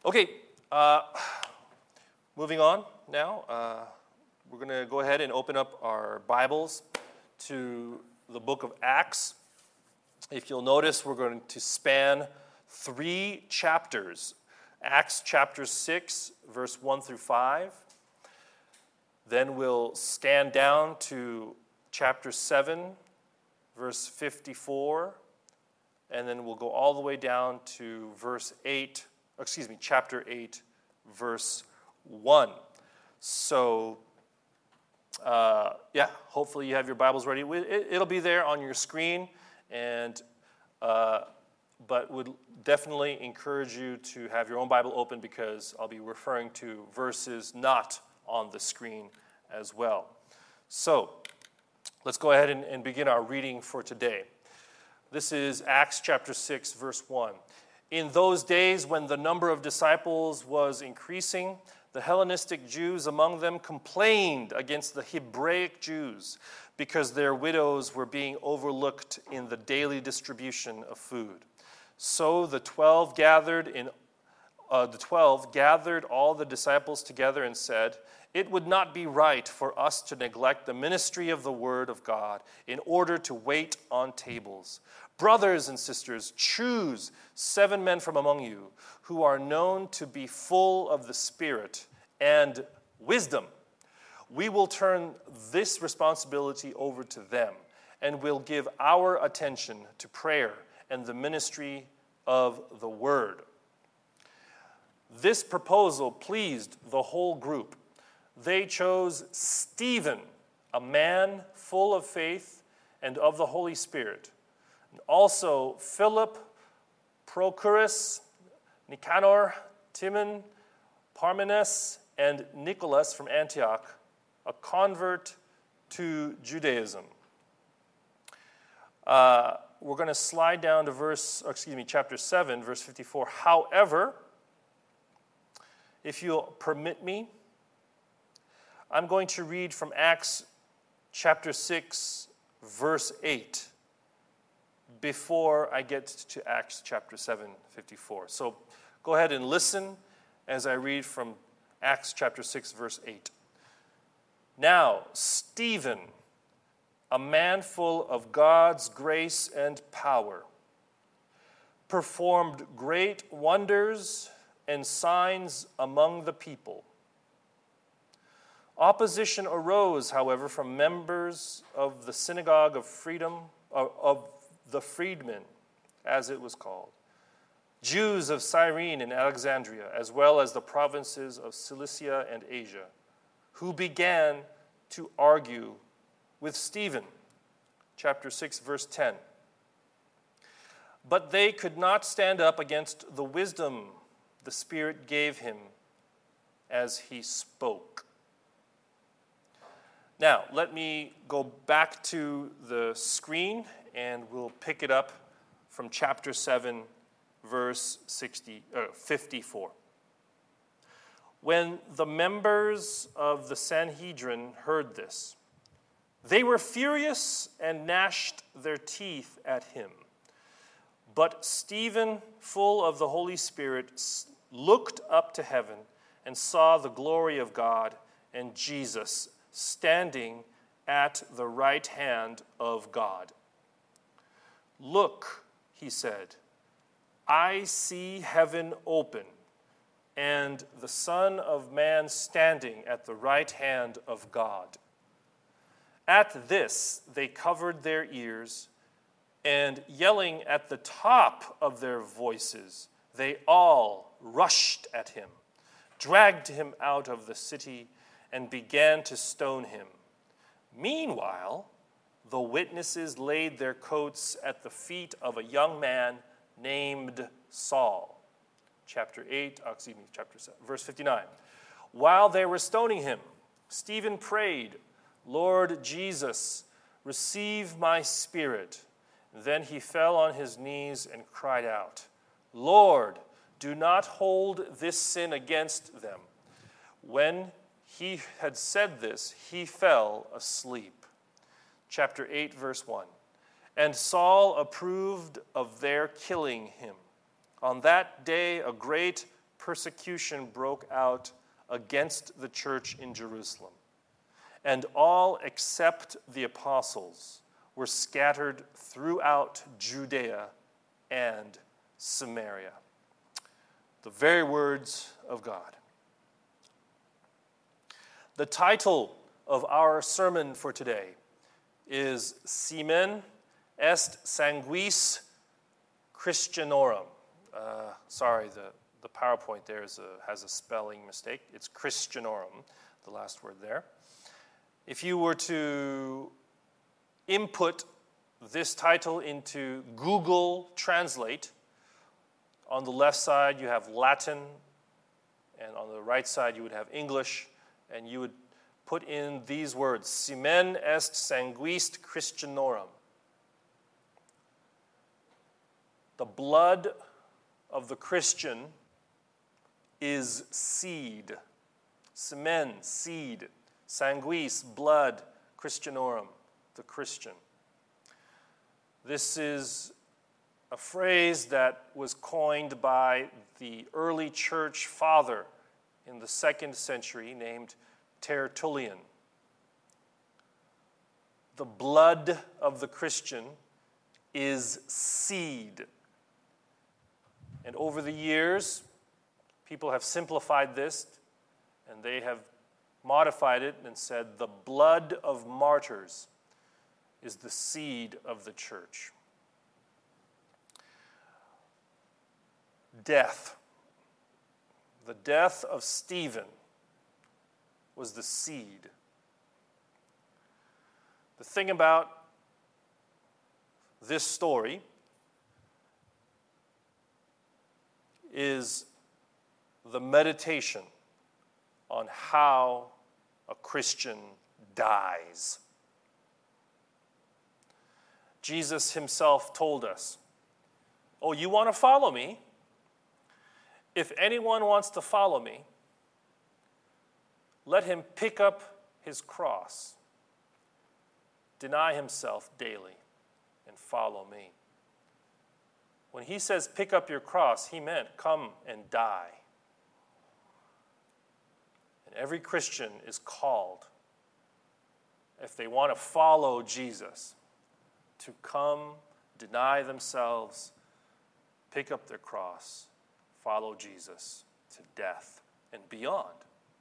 Okay, moving on now. We're going to go ahead and open up our Bibles to the book of Acts. If you'll notice, we're going to span 3 chapters. Acts chapter 6, verse 1 through 5. Then we'll stand down to chapter 7, verse 54. And then we'll go all the way down to chapter 8, verse 1. So, hopefully you have your Bibles ready. It'll be there on your screen, but would definitely encourage you to have your own Bible open because I'll be referring to verses not on the screen as well. So, let's go ahead and begin our reading for today. This is Acts chapter 6, verse 1. In those days when the number of disciples was increasing, the Hellenistic Jews among them complained against the Hebraic Jews because their widows were being overlooked in the daily distribution of food. So the 12 gathered all the disciples together and said, "It would not be right for us to neglect the ministry of the word of God in order to wait on tables. Brothers and sisters, choose 7 men from among you who are known to be full of the Spirit and wisdom. We will turn this responsibility over to them, and will give our attention to prayer and the ministry of the word." This proposal pleased the whole group. They chose Stephen, a man full of faith and of the Holy Spirit, and also Philip, Prochorus, Nicanor, Timon, Parmenas, and Nicholas from Antioch, a convert to Judaism. We're going to slide down to chapter 7, verse 54. However, if you'll permit me, I'm going to read from Acts chapter 6, verse 8, before I get to Acts chapter 7, 54. So go ahead and listen as I read from Acts chapter 6, verse 8. Now, Stephen, a man full of God's grace and power, performed great wonders and signs among the people. Opposition arose, however, from members of the synagogue of the freedmen, as it was called, Jews of Cyrene and Alexandria, as well as the provinces of Cilicia and Asia, who began to argue with Stephen. Chapter 6, verse 10. But they could not stand up against the wisdom the Spirit gave him as he spoke. Now, let me go back to the screen and we'll pick it up from chapter 7, verse 54. When the members of the Sanhedrin heard this, they were furious and gnashed their teeth at him. But Stephen, full of the Holy Spirit, looked up to heaven and saw the glory of God and Jesus standing at the right hand of God. "Look," he said, "I see heaven open, and the Son of Man standing at the right hand of God." At this, they covered their ears, and yelling at the top of their voices, they all rushed at him, dragged him out of the city, and began to stone him. Meanwhile, the witnesses laid their coats at the feet of a young man named Saul. Chapter 7, verse 59. While they were stoning him, Stephen prayed, "Lord Jesus, receive my spirit." Then he fell on his knees and cried out, "Lord, do not hold this sin against them." When he had said this, he fell asleep. Chapter 8, verse 1. And Saul approved of their killing him. On that day, a great persecution broke out against the church in Jerusalem, and all except the apostles were scattered throughout Judea and Samaria. The very words of God. The title of our sermon for today is Semen est sanguis Christianorum. Sorry, the PowerPoint there has a spelling mistake. It's Christianorum, the last word there. If you were to input this title into Google Translate, on the left side you have Latin, and on the right side you would have English, and you would put in these words, Semen est sanguis Christianorum. The blood of the Christian is seed. Semen, seed. Sanguis, blood. Christianorum, the Christian. This is a phrase that was coined by the early church father in the 2nd century named Tertullian. The blood of the Christian is seed. And over the years, people have simplified this, and they have modified it and said the blood of martyrs is the seed of the church. Death. The death of Stephen was the seed. The thing about this story is the meditation on how a Christian dies. Jesus himself told us, "Oh, you want to follow me? If anyone wants to follow me, let him pick up his cross, deny himself daily, and follow me." When he says pick up your cross, he meant come and die. And every Christian is called, if they want to follow Jesus, to come, deny themselves, pick up their cross, follow Jesus to death and beyond.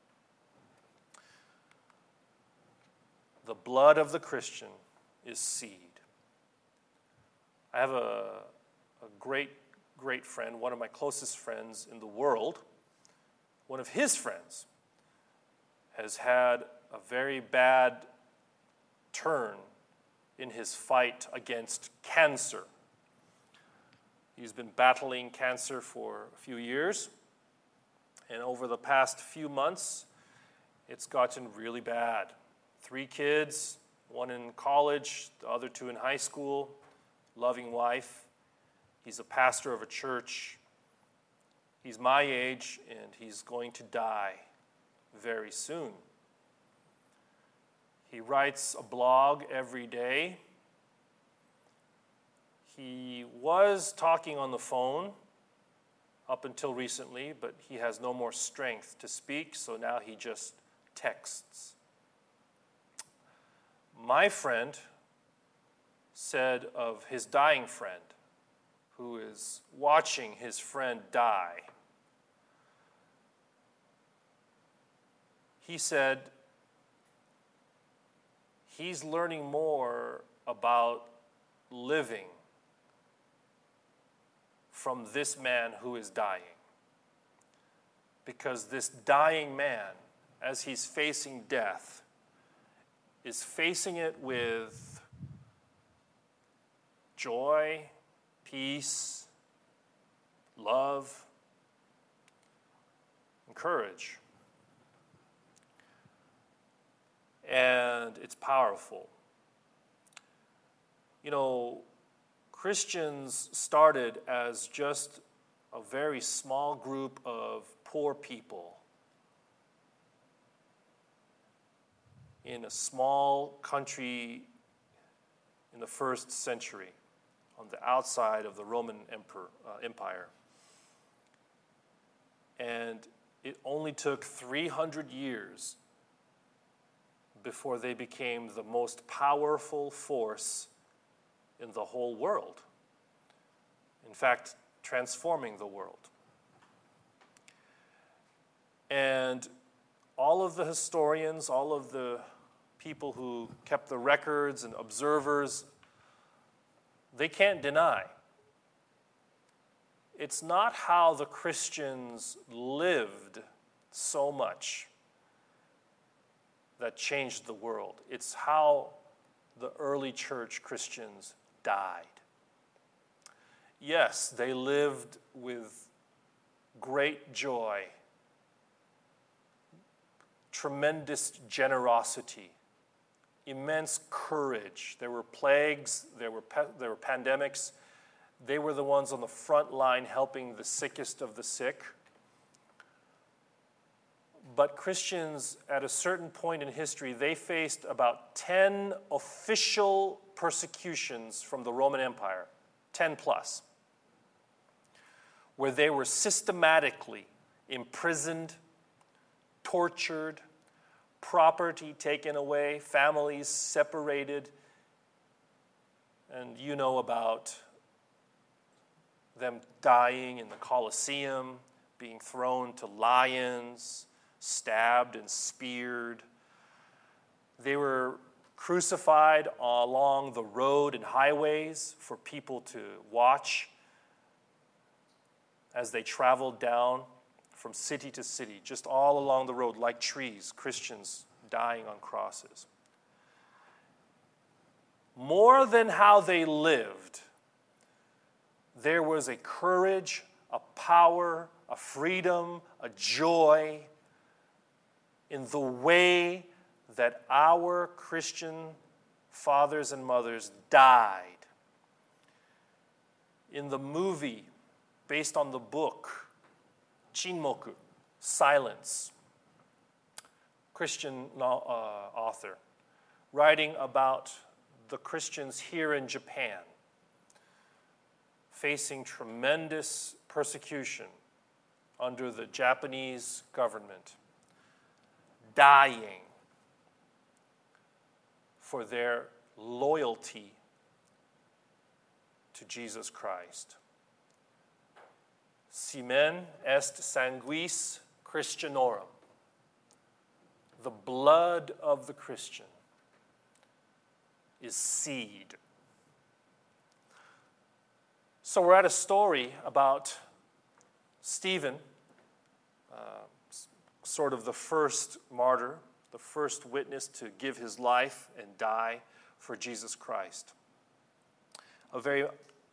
The blood of the Christian is seed. I have a great friend, one of my closest friends in the world. One of his friends has had a very bad turn in his fight against cancer. He's been battling cancer for a few years, and over the past few months, it's gotten really bad. 3 kids, one in college, the other 2 in high school, loving wife. He's a pastor of a church. He's my age, and he's going to die very soon. He writes a blog every day. He was talking on the phone up until recently, but he has no more strength to speak, so now he just texts. My friend said of his dying friend, who is watching his friend die, he said he's learning more about living from this man who is dying. Because this dying man, as he's facing death, is facing it with joy, peace, love, and courage. And it's powerful. You know, Christians started as just a very small group of poor people in a small country in the 1st century on the outside of the Roman Empire. And it only took 300 years before they became the most powerful force in the whole world. In fact, transforming the world. And all of the historians, all of the people who kept the records and observers, they can't deny. It's not how the Christians lived so much that changed the world. It's how the early church Christians died. Yes, they lived with great joy, tremendous generosity, immense courage. There were plagues, there were pandemics. They were the ones on the front line helping the sickest of the sick. But Christians, at a certain point in history, they faced about 10 official persecutions from the Roman Empire, 10 plus, where they were systematically imprisoned, tortured, property taken away, families separated. And you know about them dying in the Colosseum, being thrown to lions, stabbed and speared. They were crucified along the road and highways for people to watch as they traveled down from city to city, just all along the road, like trees, Christians dying on crosses. More than how they lived, there was a courage, a power, a freedom, a joy in the way that our Christian fathers and mothers died. In the movie based on the book, Chinmoku, Silence, Christian author, writing about the Christians here in Japan facing tremendous persecution under the Japanese government, dying for their loyalty to Jesus Christ. Semen est sanguis Christianorum. The blood of the Christian is seed. So we're at a story about Stephen, sort of the first martyr, the first witness to give his life and die for Jesus Christ. A very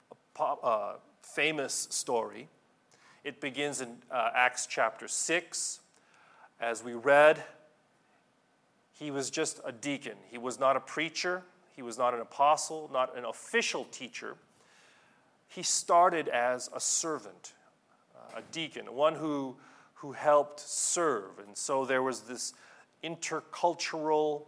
famous story. It begins in Acts chapter 6. As we read, he was just a deacon. He was not a preacher. He was not an apostle, not an official teacher. He started as a servant, a deacon, one who helped serve. And so there was this intercultural,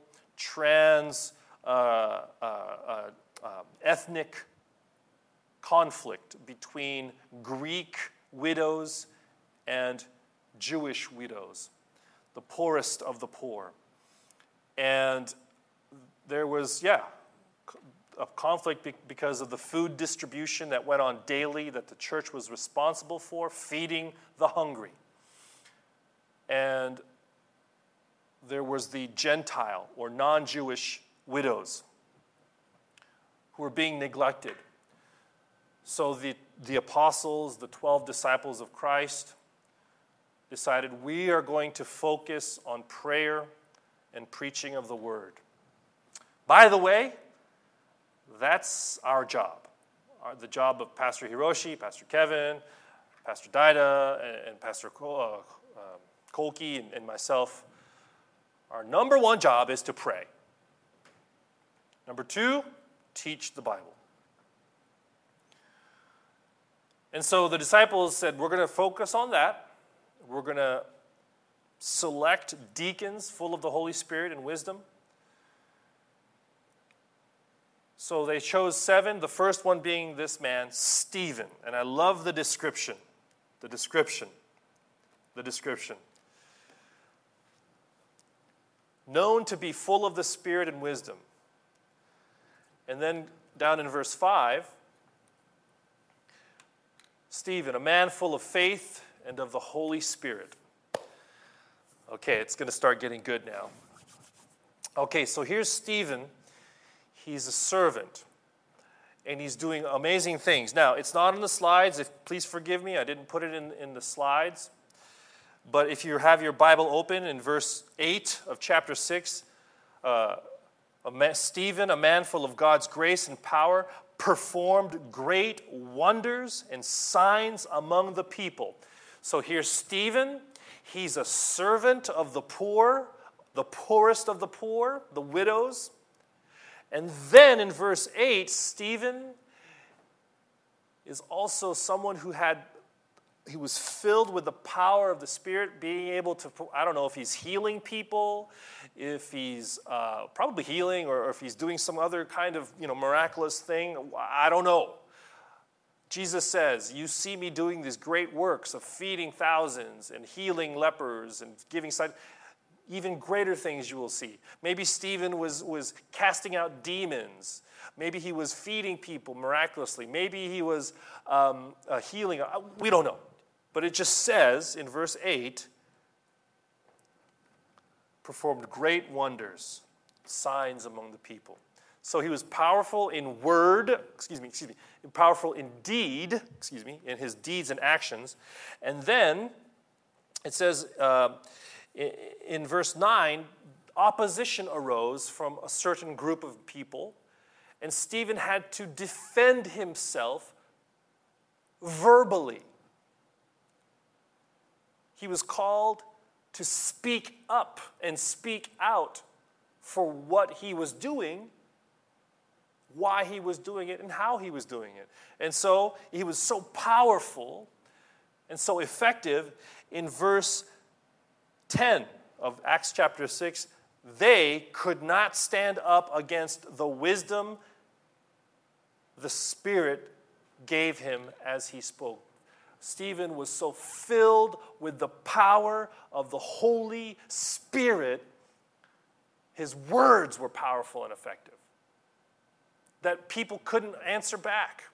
ethnic conflict between Greek widows and Jewish widows, the poorest of the poor. And there was, a conflict because of the food distribution that went on daily that the church was responsible for, feeding the hungry. And there was the Gentile or non-Jewish widows who were being neglected. So the apostles, the 12 disciples of Christ, decided we are going to focus on prayer and preaching of the word. By the way, that's our job. The job of Pastor Hiroshi, Pastor Kevin, Pastor Daida, and Pastor Kolki and myself. Our number one job is to pray. Number two, teach the Bible. And so the disciples said, we're going to focus on that. We're going to select deacons full of the Holy Spirit and wisdom. So they chose 7, the first one being this man, Stephen. And I love the description. known to be full of the Spirit and wisdom. And then down in verse 5, Stephen, a man full of faith and of the Holy Spirit. Okay, it's going to start getting good now. Okay, so here's Stephen. He's a servant, and he's doing amazing things. Now, it's not on the slides. Please forgive me, I didn't put it in the slides. But if you have your Bible open in verse 8 of chapter 6, Stephen, a man full of God's grace and power, performed great wonders and signs among the people. So here's Stephen. He's a servant of the poor, the poorest of the poor, the widows. And then in verse 8, Stephen is also someone he was filled with the power of the Spirit, being able to, I don't know if he's healing people, if he's probably healing, or if he's doing some other kind of miraculous thing. I don't know. Jesus says, you see me doing these great works of feeding thousands and healing lepers and giving sight. Even greater things you will see. Maybe Stephen was casting out demons. Maybe he was feeding people miraculously. Maybe he was healing. We don't know. But it just says in verse 8, performed great wonders, signs among the people. So he was powerful in word, powerful in deed, in his deeds and actions. And then it says in verse 9, opposition arose from a certain group of people, and Stephen had to defend himself verbally. He was called to speak up and speak out for what he was doing, why he was doing it, and how he was doing it. And so he was so powerful and so effective. In verse 10 of Acts chapter 6, they could not stand up against the wisdom the Spirit gave him as he spoke. Stephen was so filled with the power of the Holy Spirit, his words were powerful and effective, that people couldn't answer back.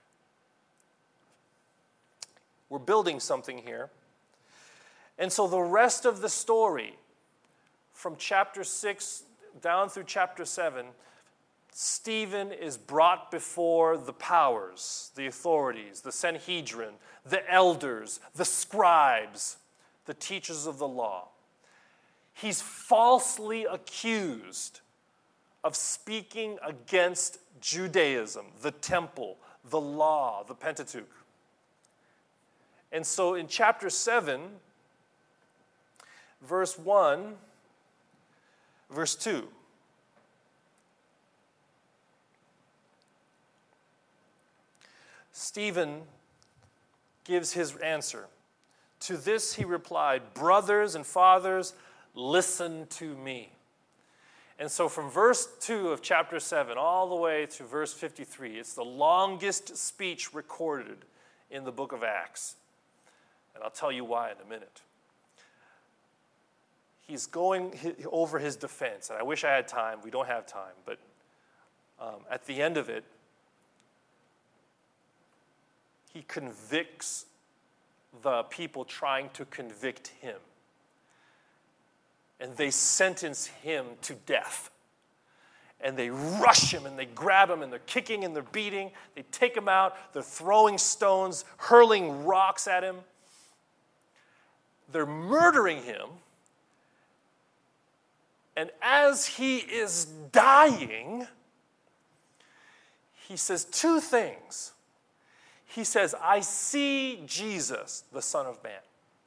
We're building something here. And so the rest of the story, from chapter 6 down through chapter 7, Stephen is brought before the powers, the authorities, the Sanhedrin, the elders, the scribes, the teachers of the law. He's falsely accused of speaking against Judaism, the temple, the law, the Pentateuch. And so in chapter 7, verse 1, verse 2, Stephen gives his answer. To this he replied, brothers and fathers, listen to me. And so from verse 2 of chapter 7 all the way to verse 53, it's the longest speech recorded in the book of Acts. And I'll tell you why in a minute. He's going over his defense. And I wish I had time. We don't have time. But at the end of it, he convicts the people trying to convict him. And they sentence him to death. And they rush him, and they grab him, and they're kicking, and they're beating. They take him out. They're throwing stones, hurling rocks at him. They're murdering him. And as he is dying, he says two things. He says, I see Jesus, the Son of Man,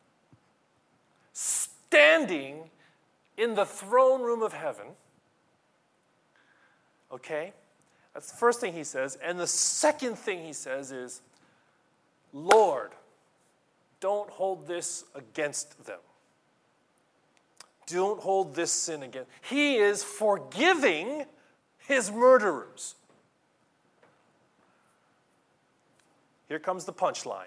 standing in the throne room of heaven. Okay? That's the first thing he says. And the second thing he says is, Lord, don't hold this against them. Don't hold this sin against. He is forgiving his murderers. Here comes the punchline.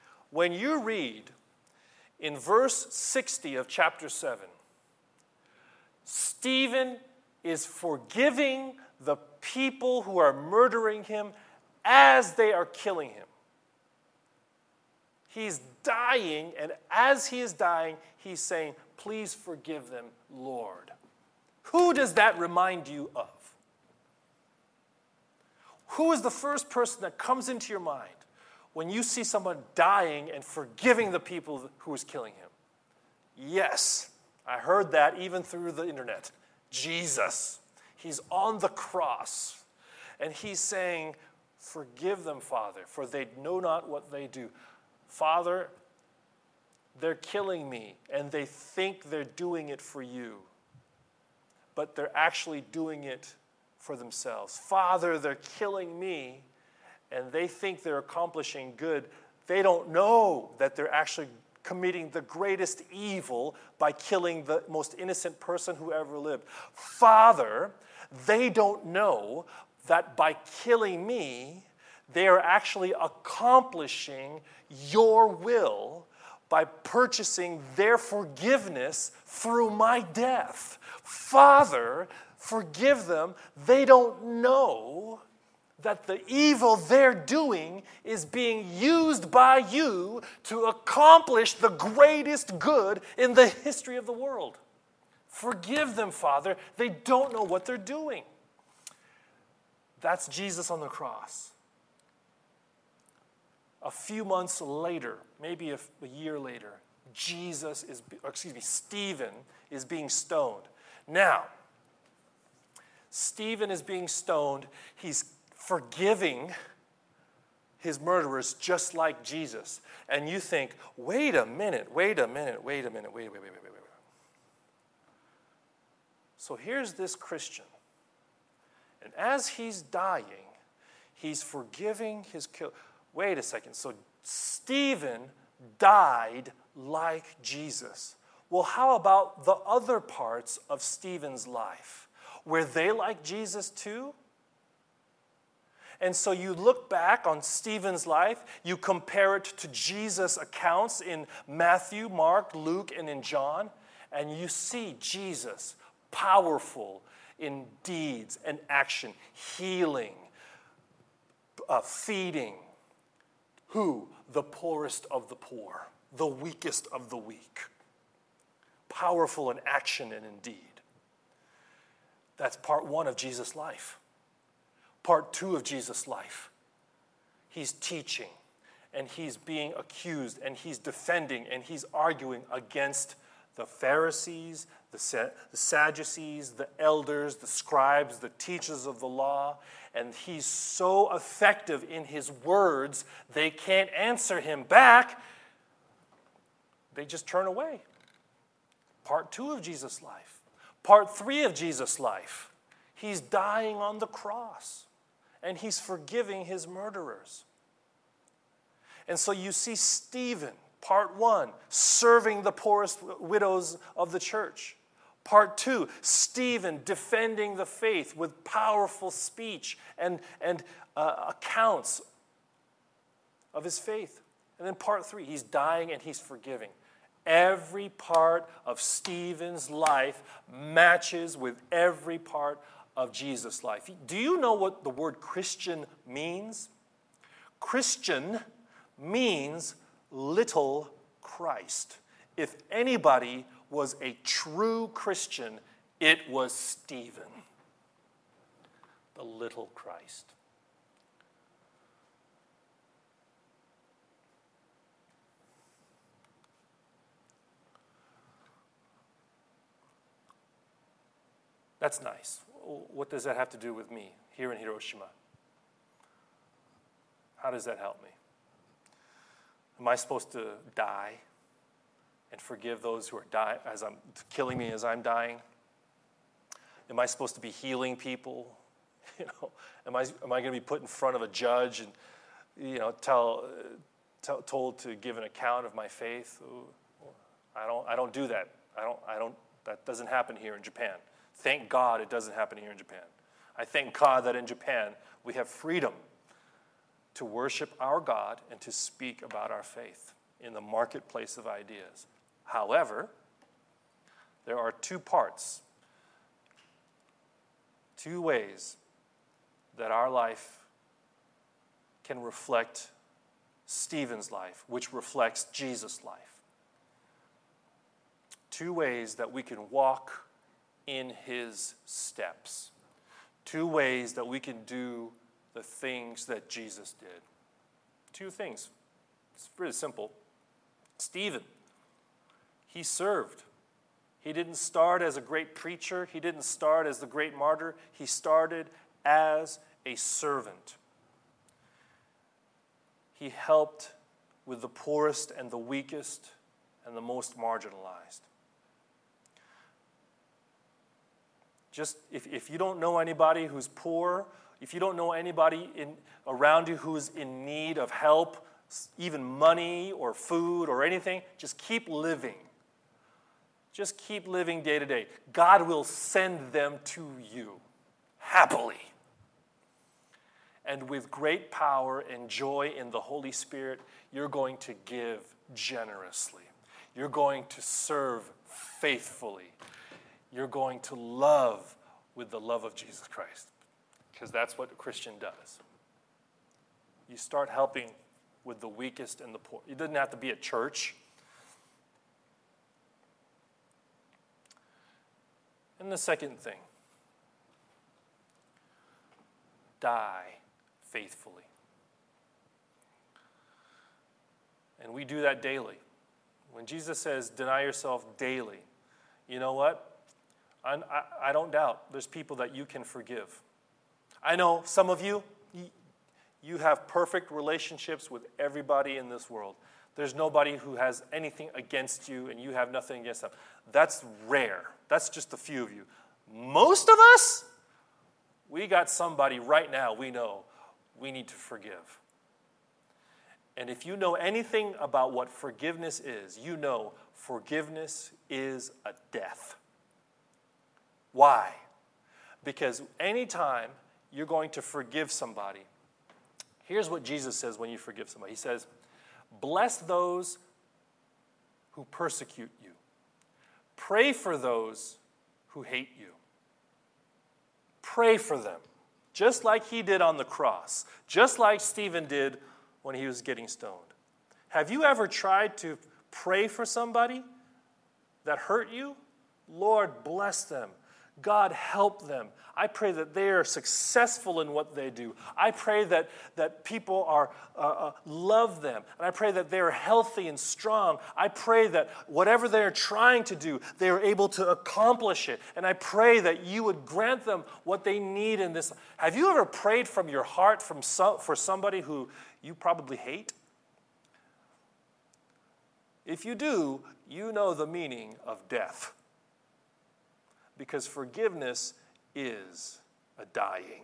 When you read in verse 60 of chapter 7, Stephen is forgiving the people who are murdering him as they are killing him. He's dying, and as he is dying, he's saying, please forgive them, Lord. Who does that remind you of? Who is the first person that comes into your mind when you see someone dying and forgiving the people who is killing him? Yes, I heard that even through the internet. Jesus. He's on the cross, and he's saying, forgive them, Father, for they know not what they do. Father, they're killing me, and they think they're doing it for you, but they're actually doing it for themselves. Father, they're killing me, and they think they're accomplishing good. They don't know that they're actually committing the greatest evil by killing the most innocent person who ever lived. Father, they don't know that by killing me, they are actually accomplishing your will by purchasing their forgiveness through my death. Father, forgive them. They don't know that the evil they're doing is being used by you to accomplish the greatest good in the history of the world. Forgive them, Father. They don't know what they're doing. That's Jesus on the cross. A few months later, maybe a year later, Stephen is being stoned. Now, Stephen is being stoned. He's forgiving his murderers just like Jesus. And you think, wait a minute. So here's this Christian. And as he's dying, he's forgiving his killer. Wait a second. So Stephen died like Jesus. Well, how about the other parts of Stephen's life? Were they like Jesus too? And so you look back on Stephen's life, you compare it to Jesus' accounts in Matthew, Mark, Luke, and in John, and you see Jesus powerful in deeds and action, healing, feeding. Who? The poorest of the poor, the weakest of the weak. Powerful in action and in deed. That's part one of Jesus' life. Part two of Jesus' life. He's teaching, and he's being accused, and he's defending, and he's arguing against the Pharisees, the Sadducees, the elders, the scribes, the teachers of the law. And he's so effective in his words, they can't answer him back. They just turn away. Part two of Jesus' life. Part three of Jesus' life. He's dying on the cross, and he's forgiving his murderers. And so you see Stephen, part one, serving the poorest widows of the church. Part two, Stephen defending the faith with powerful speech and accounts of his faith. And then part three, he's dying and he's forgiving. Every part of Stephen's life matches with every part of Jesus' life. Do you know what the word Christian means? Christian means little Christ. If anybody was a true Christian, it was Stephen, the little Christ. That's nice. What does that have to do with me here in Hiroshima? How does that help me? Am I supposed to die and forgive those who are dying as I'm killing me as I'm dying? Am I supposed to be healing people? Am I going to be put in front of a judge and told to give an account of my faith? I don't do that. That doesn't happen here in Japan. Thank God it doesn't happen here in Japan. I thank God that in Japan we have freedom to worship our God and to speak about our faith in the marketplace of ideas. However, there are two parts Two ways that our life can reflect Stephen's life, which reflects Jesus' life. Two ways that we can walk in his steps. Two ways that we can do the things that Jesus did. Two things. It's pretty simple. Stephen, he served. He didn't start as a great preacher. He didn't start as the great martyr. He started as a servant. He helped with the poorest and the weakest and the most marginalized. Just if you don't know anybody who's poor, if you don't know anybody around you who's in need of help, even money or food or anything, just keep living. Just keep living day to day. God will send them to you happily. And with great power and joy in the Holy Spirit, you're going to give generously. You're going to serve faithfully. You're going to love with the love of Jesus Christ, because that's what a Christian does. You start helping with the weakest and the poor. It doesn't have to be a church. And the second thing, die faithfully. And we do that daily. When Jesus says, deny yourself daily, you know what? I don't doubt there's people that you can forgive. I know some of you, you have perfect relationships with everybody in this world. There's nobody who has anything against you and you have nothing against them. That's rare. That's just a few of you. Most of us, we got somebody right now we know we need to forgive. And if you know anything about what forgiveness is, you know forgiveness is a death. Why? Because anytime you're going to forgive somebody, here's what Jesus says when you forgive somebody. He says, bless those who persecute you. Pray for those who hate you. Pray for them, just like he did on the cross, just like Stephen did when he was getting stoned. Have you ever tried to pray for somebody that hurt you? Lord, bless them. God, help them. I pray that they are successful in what they do. I pray that people love them. And I pray that they are healthy and strong. I pray that whatever they are trying to do, they are able to accomplish it. And I pray that you would grant them what they need in this. Have you ever prayed from your heart for somebody who you probably hate? If you do, you know the meaning of death. Because forgiveness is a dying.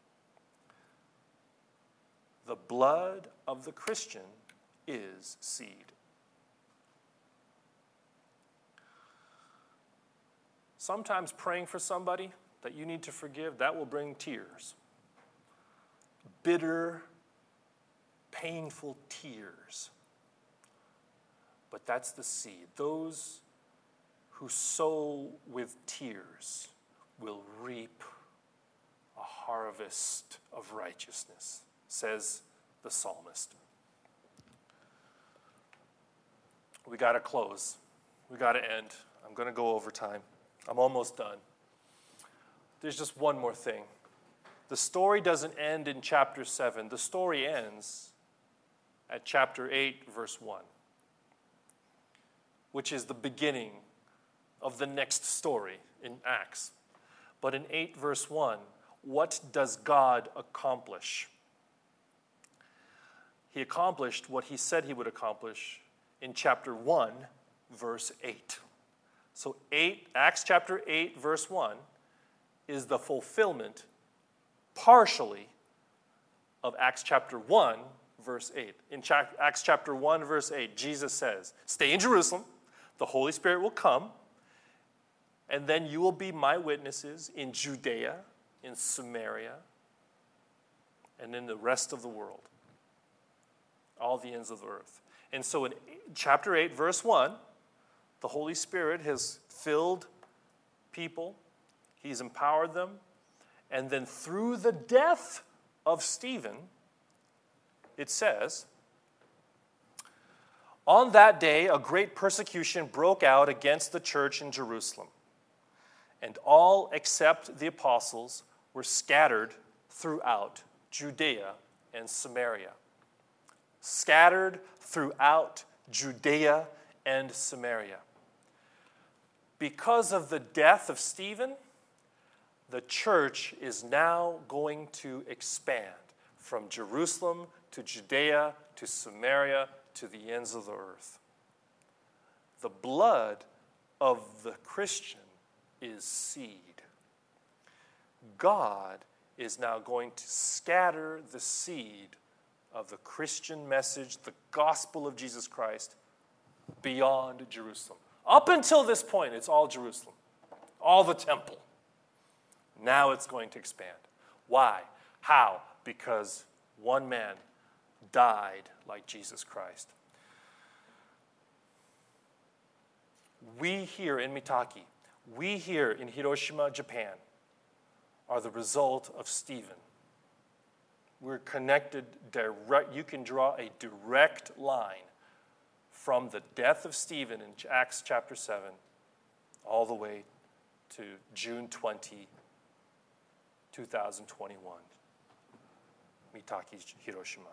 The blood of the Christian is seed. Sometimes praying for somebody that you need to forgive, that will bring tears. Bitter, painful tears. But that's the seed. Those who sow with tears will reap a harvest of righteousness, says the psalmist. We got to close. We got to end. I'm going to go over time. I'm almost done. There's just one more thing. The story doesn't end in chapter 7. The story ends at chapter 8, verse 1, which is the beginning of the next story in Acts. But in 8 verse 1, what does God accomplish? He accomplished what he said he would accomplish in chapter 1, verse 8. So Acts chapter 8, verse 1 is the fulfillment, partially, of Acts chapter 1, verse 8. In Acts chapter 1, verse 8, Jesus says, stay in Jerusalem, the Holy Spirit will come, and then you will be my witnesses in Judea, in Samaria, and in the rest of the world, all the ends of the earth. And so in chapter 8, verse 1, the Holy Spirit has filled people. He's empowered them. And then through the death of Stephen, it says, on that day a great persecution broke out against the church in Jerusalem, and all except the apostles were scattered throughout Judea and Samaria. Scattered throughout Judea and Samaria. Because of the death of Stephen, the church is now going to expand from Jerusalem to Judea to Samaria to the ends of the earth. The blood of the Christian is seed. God is now going to scatter the seed of the Christian message, the gospel of Jesus Christ, beyond Jerusalem. Up until this point, it's all Jerusalem, all the temple. Now it's going to expand. Why? How? Because one man died like Jesus Christ. We here in Mitaki, we here in Hiroshima, Japan, are the result of Stephen. We're connected direct. You can draw a direct line from the death of Stephen in Acts chapter 7 all the way to June 20, 2021. Mitaki, Hiroshima.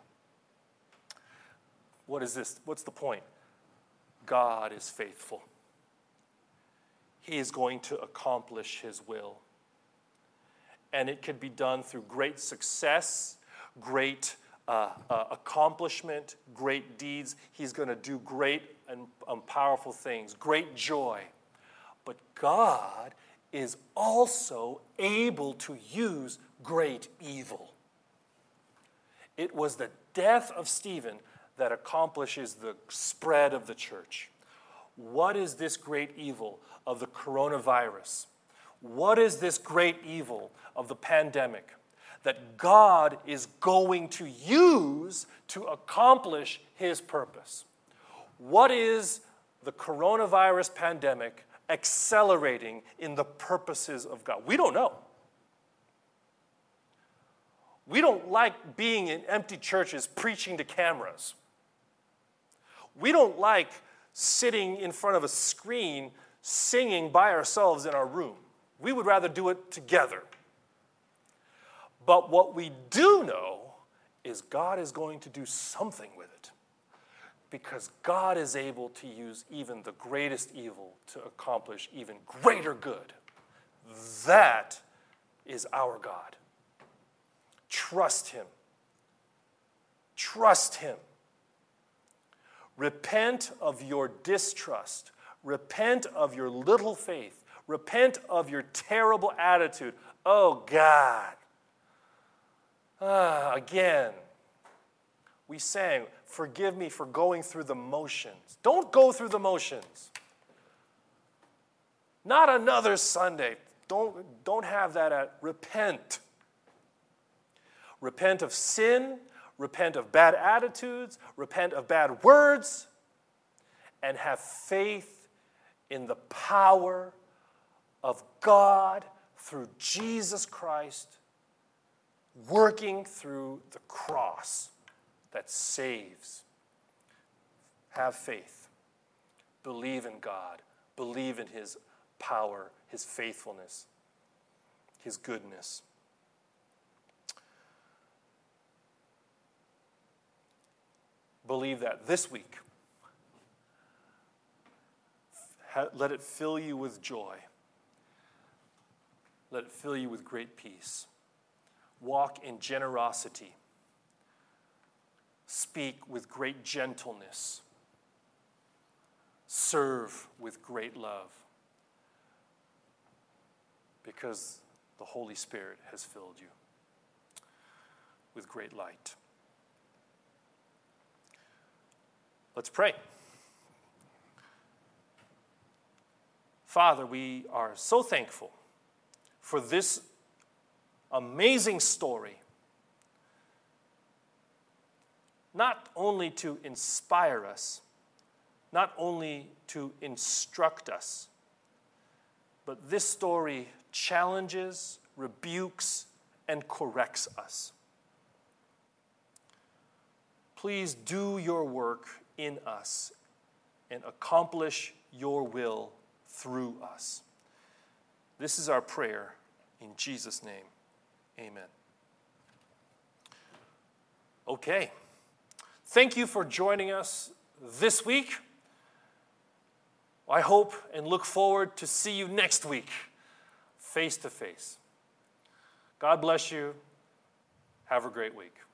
What is this? What's the point? God is faithful. He is going to accomplish his will. And it can be done through great success, great accomplishment, great deeds. He's going to do great and powerful things, great joy. But God is also able to use great evil. It was the death of Stephen that accomplishes the spread of the church. What is this great evil of the coronavirus? What is this great evil of the pandemic that God is going to use to accomplish his purpose? What is the coronavirus pandemic accelerating in the purposes of God? We don't know. We don't like being in empty churches preaching to cameras. We don't like sitting in front of a screen singing by ourselves in our room. We would rather do it together. But what we do know is God is going to do something with it, because God is able to use even the greatest evil to accomplish even greater good. That is our God. Trust him. Trust him. Repent of your distrust. Repent of your little faith. Repent of your terrible attitude. Oh, God. Again. We sang, forgive me for going through the motions. Don't go through the motions. Not another Sunday. Don't have that. Repent. Repent of sin. Repent of bad attitudes. Repent of bad words. And have faith in the power of God through Jesus Christ, working through the cross that saves. Have faith. Believe in God. Believe in his power, his faithfulness, his goodness. Believe that this week. Let it fill you with joy. Let it fill you with great peace. Walk in generosity. Speak with great gentleness. Serve with great love. Because the Holy Spirit has filled you with great light. Let's pray. Father, we are so thankful for this amazing story, not only to inspire us, not only to instruct us, but this story challenges, rebukes, and corrects us. Please do your work in us and accomplish your will through us. This is our prayer in Jesus' name. Amen. Okay. Thank you for joining us this week. I hope and look forward to see you next week, face to face. God bless you. Have a great week.